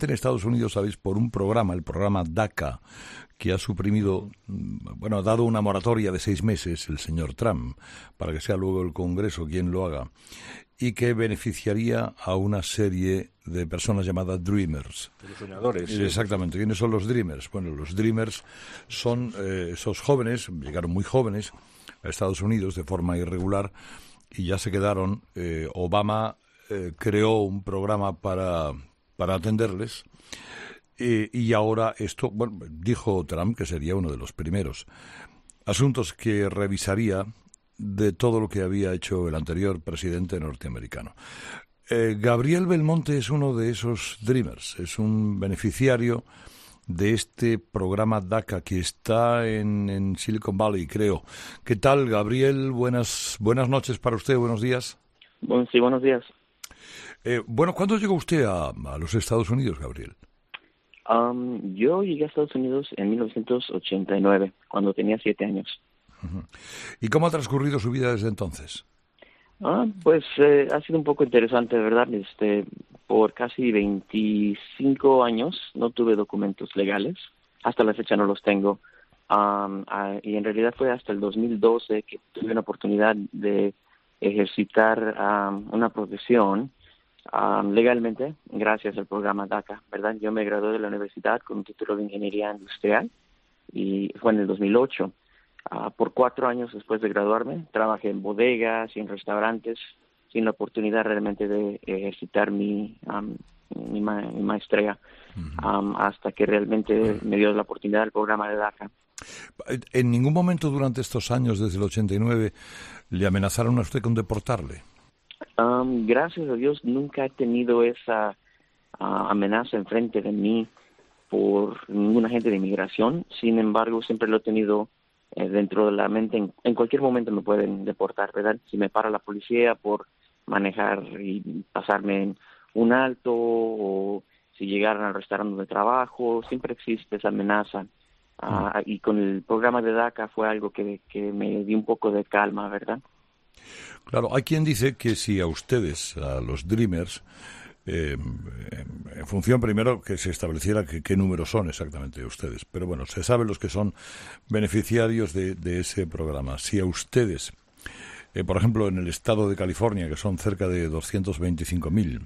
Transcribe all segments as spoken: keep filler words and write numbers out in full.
en Estados Unidos, sabéis, por un programa, el programa DACA, que ha suprimido, bueno, ha dado una moratoria de seis meses el señor Trump, para que sea luego el Congreso quien lo haga, y que beneficiaría a una serie de personas llamadas Dreamers. Los soñadores. Sí. Exactamente. ¿Quiénes son los Dreamers? Bueno, los Dreamers son eh, esos jóvenes, llegaron muy jóvenes a Estados Unidos de forma irregular y ya se quedaron. Eh, Obama eh, creó un programa para, para atenderles eh, y ahora esto, bueno, dijo Trump que sería uno de los primeros asuntos que revisaría de todo lo que había hecho el anterior presidente norteamericano. Eh, Gabriel Belmonte es uno de esos Dreamers, es un beneficiario de este programa DACA que está en, en Silicon Valley, creo. ¿Qué tal, Gabriel? Buenas buenas noches para usted, buenos días. Bueno, sí, buenos días. Eh, bueno, ¿cuándo llegó usted a, a los Estados Unidos, Gabriel? Um, yo llegué a Estados Unidos en mil novecientos ochenta y nueve, cuando tenía siete años. Uh-huh. ¿Y cómo ha transcurrido su vida desde entonces? Ah, pues eh, ha sido un poco interesante, ¿verdad? Este, por casi veinticinco años no tuve documentos legales. Hasta la fecha no los tengo. Um, uh, y en realidad fue hasta el dos mil doce que tuve una oportunidad de ejercitar um, una profesión um, legalmente gracias al programa DACA, ¿verdad? Yo me gradué de la universidad con un título de ingeniería industrial y fue en el dos mil ocho. Uh, por cuatro años después de graduarme, trabajé en bodegas y en restaurantes sin la oportunidad realmente de ejercitar mi, um, mi, ma mi maestría, uh-huh. um, hasta que realmente uh-huh. me dio la oportunidad el programa de DACA. ¿En ningún momento durante estos años, desde el ochenta y nueve, le amenazaron a usted con deportarle? Um, gracias a Dios nunca he tenido esa uh, amenaza enfrente de mí por ningún agente de inmigración. Sin embargo, siempre lo he tenido Eh, dentro de la mente. En, en cualquier momento me pueden deportar, ¿verdad? Si me para la policía por manejar y pasarme en un alto, o si llegaran al restaurante de trabajo, siempre existe esa amenaza. Uh, y con el programa de DACA fue algo que, que me dio un poco de calma, ¿verdad? Claro, hay quien dice que si a ustedes, a los Dreamers, Eh, en función primero que se estableciera que, qué números son exactamente ustedes, pero bueno, se sabe los que son beneficiarios de, de ese programa. Si a ustedes, eh, por ejemplo, en el estado de California, que son cerca de doscientos veinticinco mil,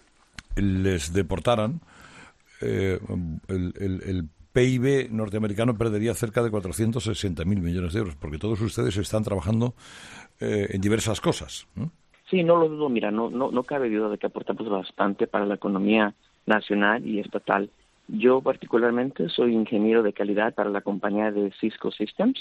les deportaran, eh, el, el, el P I B norteamericano perdería cerca de cuatrocientos sesenta mil millones de euros, porque todos ustedes están trabajando eh, en diversas cosas, ¿no? Sí, no lo dudo. Mira, no, no, no cabe duda de que aportamos bastante para la economía nacional y estatal. Yo particularmente soy ingeniero de calidad para la compañía de Cisco Systems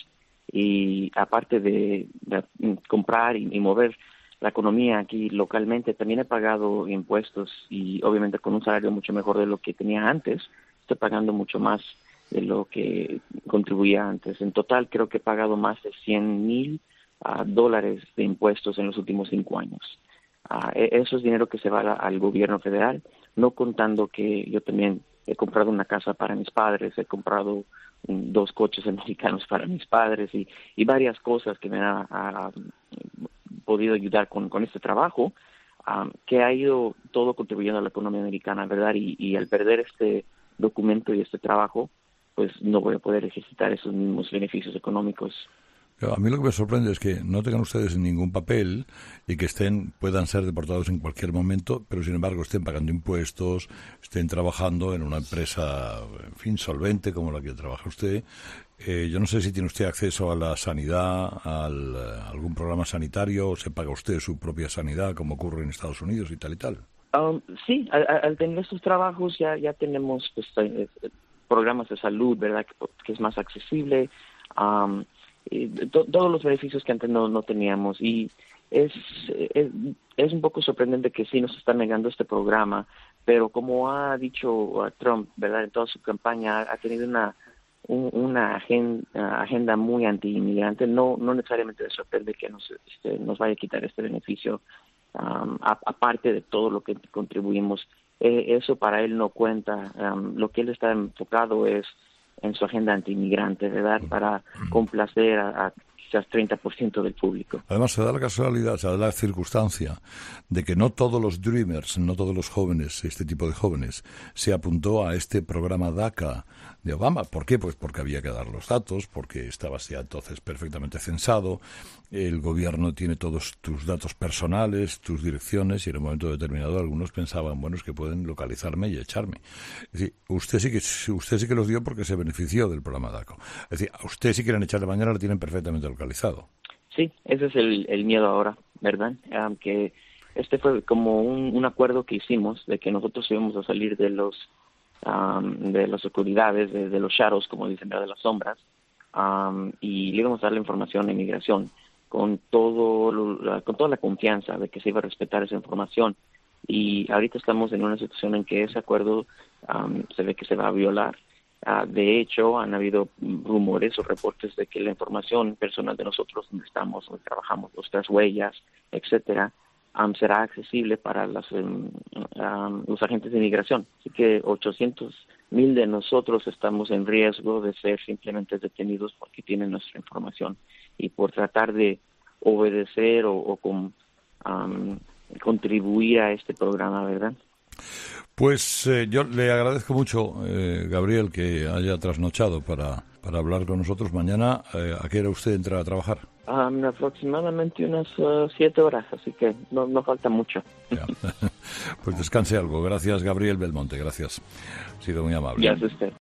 y aparte de, de comprar y, y mover la economía aquí localmente, también he pagado impuestos y obviamente con un salario mucho mejor de lo que tenía antes. Estoy pagando mucho más de lo que contribuía antes. En total creo que he pagado más de cien mil Uh, dólares de impuestos en los últimos cinco años. Uh, eso es dinero que se va a, al gobierno federal, no contando que yo también he comprado una casa para mis padres, he comprado um, dos coches americanos para mis padres y, y varias cosas que me han uh, podido ayudar con, con este trabajo, um, que ha ido todo contribuyendo a la economía americana, ¿verdad? Y, y al perder este documento y este trabajo, pues no voy a poder ejercitar esos mismos beneficios económicos. A mí lo que me sorprende es que no tengan ustedes ningún papel y que estén puedan ser deportados en cualquier momento, pero sin embargo estén pagando impuestos, estén trabajando en una empresa, en fin, solvente como la que trabaja usted. Eh, yo no sé si tiene usted acceso a la sanidad, al, a algún programa sanitario, o se paga usted su propia sanidad, como ocurre en Estados Unidos y tal y tal. Um, sí, al, al tener estos trabajos ya ya tenemos pues, eh, programas de salud, ¿verdad? Que, que es más accesible. Um, Eh, to, todos los beneficios que antes no, no teníamos y es, es es un poco sorprendente que sí nos están negando este programa, pero como ha dicho uh, Trump, verdad, en toda su campaña ha tenido una un, una agenda, uh, agenda muy anti-inmigrante. No no necesariamente le sorprende que nos este, nos vaya a quitar este beneficio, um, a, aparte de todo lo que contribuimos. Eh, eso para él no cuenta. Um, lo que él está enfocado es en su agenda anti-inmigrante, ¿verdad? Para complacer a, a quizás treinta por ciento del público. Además, se da la casualidad, se da la circunstancia de que no todos los Dreamers, no todos los jóvenes, este tipo de jóvenes, se apuntó a este programa DACA de Obama. ¿Por qué? Pues porque había que dar los datos, porque estabas ya entonces perfectamente censado, el gobierno tiene todos tus datos personales, tus direcciones, y en un momento determinado algunos pensaban, bueno, es que pueden localizarme y echarme. Es decir, usted sí que usted sí que los dio porque se benefició del programa DACA. Es decir, a usted si quieren echarle mañana lo tienen perfectamente localizado. Sí, ese es el, el miedo ahora, ¿verdad? Um, que este fue como un, un acuerdo que hicimos de que nosotros íbamos a salir de los um, de las oscuridades, de, de los shadows, como dicen, de las sombras, um, y le íbamos a dar la información a inmigración con todo lo, con toda la confianza de que se iba a respetar esa información. Y ahorita estamos en una situación en que ese acuerdo um, se ve que se va a violar. Uh, de hecho, han habido rumores o reportes de que la información personal de nosotros, donde estamos, donde trabajamos, nuestras huellas, etcétera, um, será accesible para las, um, um, los agentes de inmigración. Así que ochocientos mil de nosotros estamos en riesgo de ser simplemente detenidos porque tienen nuestra información y por tratar de obedecer o, o con, um, contribuir a este programa, ¿verdad? Pues eh, yo le agradezco mucho, eh, Gabriel, que haya trasnochado para, para hablar con nosotros. Mañana, eh, ¿a qué hora usted entra a trabajar? Um, aproximadamente unas uh, siete horas, así que no, no falta mucho. Ya. Pues descanse algo. Gracias, Gabriel Belmonte. Gracias. Ha sido muy amable. Gracias a usted.